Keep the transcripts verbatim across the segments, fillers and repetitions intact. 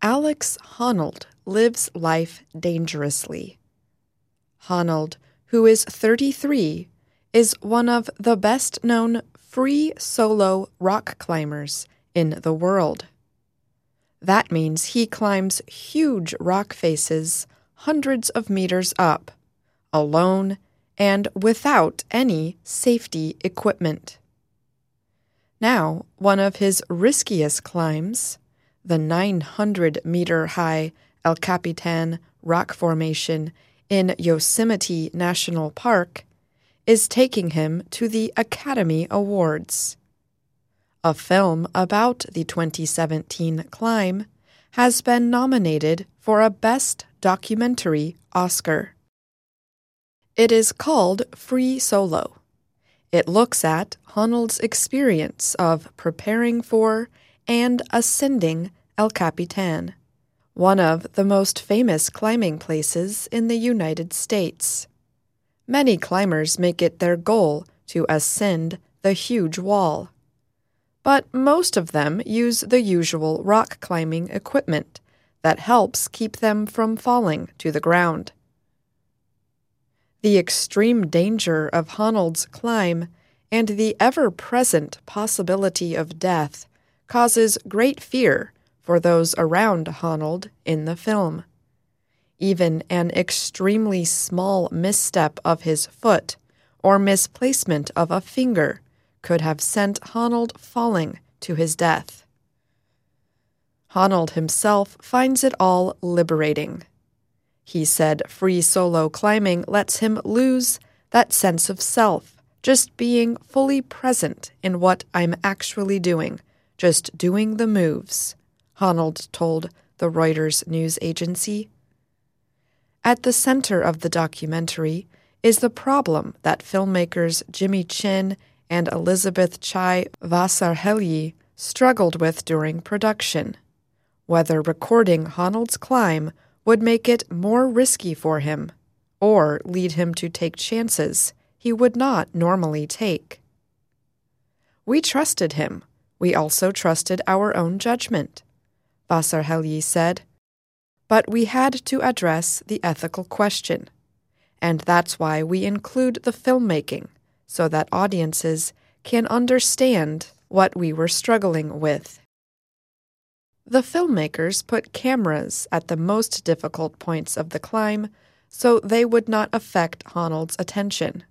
Alex Honnold lives life dangerously. Honnold, who is thirty-three, is one of the best-known free solo rock climbers in the world. That means he climbs huge rock faces hundreds of meters up, alone and without any safety equipment. Now, one of his riskiest climbs, the nine hundred meter high El Capitan rock formation in Yosemite National Park, is taking him to the Academy Awards. A film about the twenty seventeen climb has been nominated for a Best Documentary Oscar. It is called Free Solo. It looks at Honnold's experience of preparing for and ascending El Capitan, one of the most famous climbing places in the United States. Many climbers make it their goal to ascend the huge wall, but most of them use the usual rock climbing equipment that helps keep them from falling to the ground. The extreme danger of Honnold's climb and the ever-present possibility of death causes great fear for those around Honnold in the film. Even an extremely small misstep of his foot or misplacement of a finger could have sent Honnold falling to his death. Honnold himself finds it all liberating. He said free solo climbing lets him lose that sense of self, just being fully present in what I'm actually doing, just doing the moves, Honnold told the Reuters news agency. At the center of the documentary is the problem that filmmakers Jimmy Chin and Elizabeth Chai Vasarhelyi struggled with during production: whether recording Honnold's climb would make it more risky for him or lead him to take chances he would not normally take. We trusted him. We also trusted our own judgment, Vasarhelyi said. But we had to address the ethical question, and that's why we include the filmmaking, so that audiences can understand what we were struggling with. The filmmakers put cameras at the most difficult points of the climb so they would not affect Honnold's attention.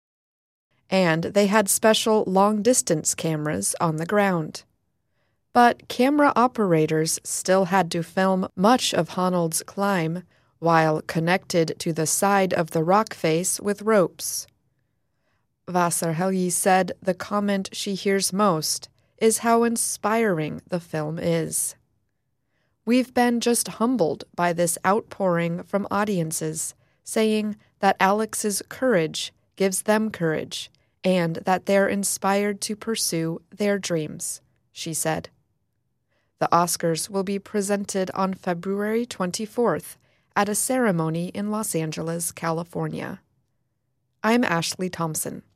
And they had special long-distance cameras on the ground. But camera operators still had to film much of Honnold's climb while connected to the side of the rock face with ropes. Vasarhelyi said the comment she hears most is how inspiring the film is. We've been just humbled by this outpouring from audiences, saying that Alex's courage gives them courage, and that they're inspired to pursue their dreams, she said. The Oscars will be presented on February twenty-fourth at a ceremony in Los Angeles, California. I'm Ashley Thompson.